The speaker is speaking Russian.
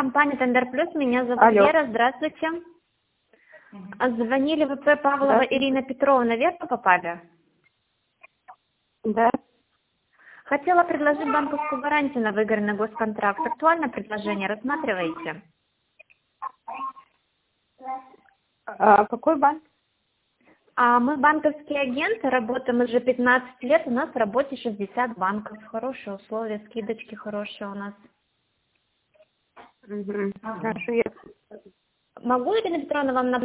компания Тендер Плюс. Меня зовут Алло. Вера. Здравствуйте. Звонили в ВП Павлова Ирина Петровна. Верно попали? Да. Хотела предложить банковскую гарантию на выигранный госконтракт. Актуальное предложение. Рассматриваете? Какой банк? Мы банковские агенты, работаем уже 15 лет. У нас в работе 60 банков. Хорошие условия, скидочки хорошие у нас. Угу. Хорошо, я... Могу, Ирина Петровна, вам